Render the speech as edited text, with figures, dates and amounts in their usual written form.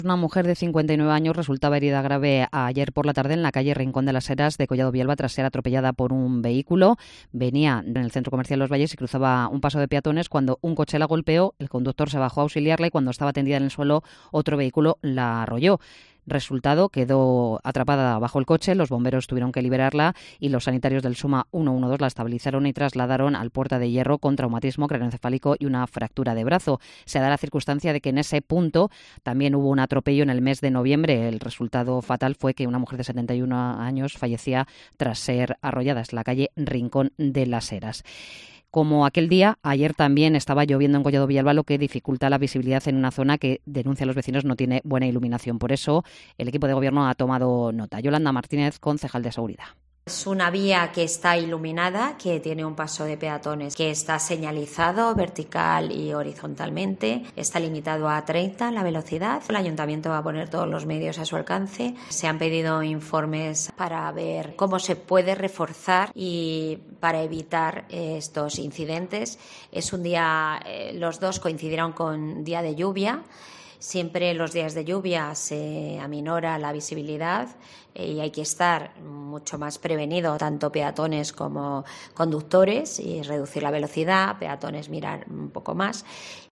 Una mujer de 59 años resultaba herida grave ayer por la tarde en la calle Rincón de las Heras de Collado Villalba tras ser atropellada por un vehículo. Venía en el centro comercial Los Valles y cruzaba un paso de peatones cuando un coche la golpeó. El conductor se bajó a auxiliarla y cuando estaba tendida en el suelo otro vehículo la arrolló. Resultado, quedó atrapada bajo el coche, los bomberos tuvieron que liberarla y los sanitarios del SUMA 112 la estabilizaron y trasladaron al Puerta de Hierro con traumatismo craneoencefálico y una fractura de brazo. Se da la circunstancia de que en ese punto también hubo un atropello en el mes de noviembre. El resultado fatal fue que una mujer de 71 años fallecía tras ser arrollada en la calle Rincón de las Heras. Como aquel día, ayer también estaba lloviendo en Collado Villalba, lo que dificulta la visibilidad en una zona que, denuncian los vecinos, no tiene buena iluminación. Por eso, el equipo de gobierno ha tomado nota. Yolanda Martínez, concejal de Seguridad. Es una vía que está iluminada, que tiene un paso de peatones que está señalizado vertical y horizontalmente. Está limitado a 30 la velocidad. El ayuntamiento va a poner todos los medios a su alcance. Se han pedido informes para ver cómo se puede reforzar y para evitar estos incidentes. Es un día, los dos coincidieron con día de lluvia. Siempre los días de lluvia se aminora la visibilidad y hay que estar mucho más prevenido, tanto peatones como conductores, y reducir la velocidad, peatones mirar un poco más.